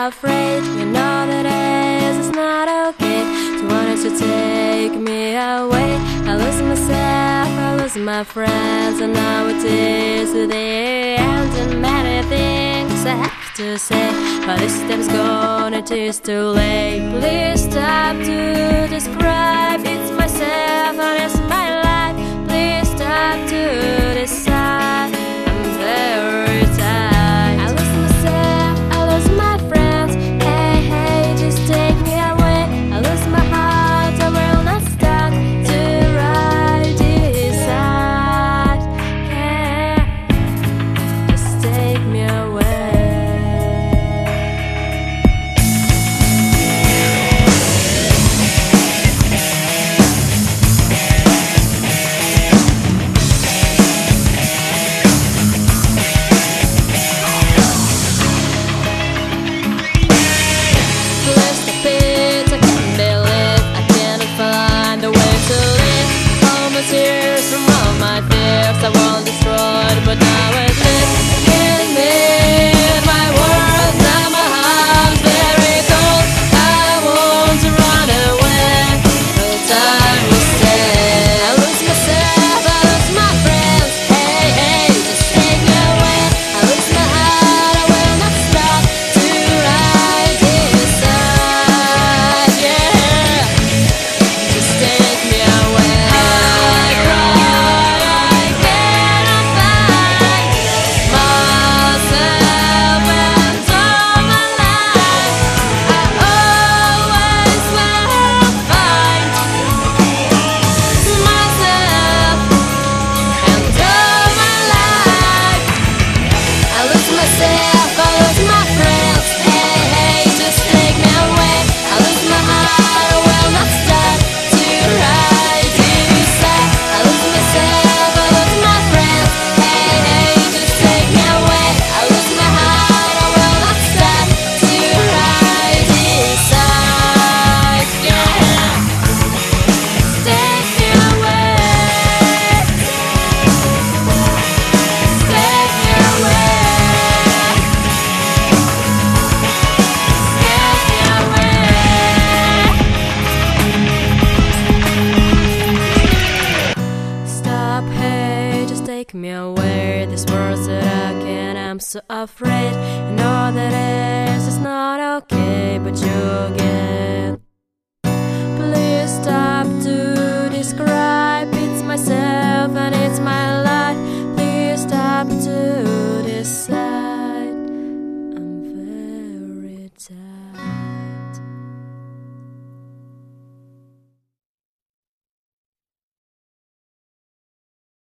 afraid. You know that it's not okay. So why don't you take me away? I lose myself, I lose my friends, and now it is the end. And many things I have to say, but this time's gone, it is too late. Please stop to describe. It's myself and it's my life. Please stop to decide. I'm very tired. I lose myself, I lose my friends. Hey, hey, just take me away. I lose my heart, I will not stop to ride this side. Yeah, just take me away. Tears from all my fears I once destroyed, but now it lives in me. My world, now my heart's very cold. I want to run away, no time to stay. I lose myself, I lose my friends. Hey, hey, just take me away. I lose my heart, I will not stop to ride this side. Yeah, just take me away. Take me away, this world's that I can, I'm so afraid. I know that it's not okay, but you get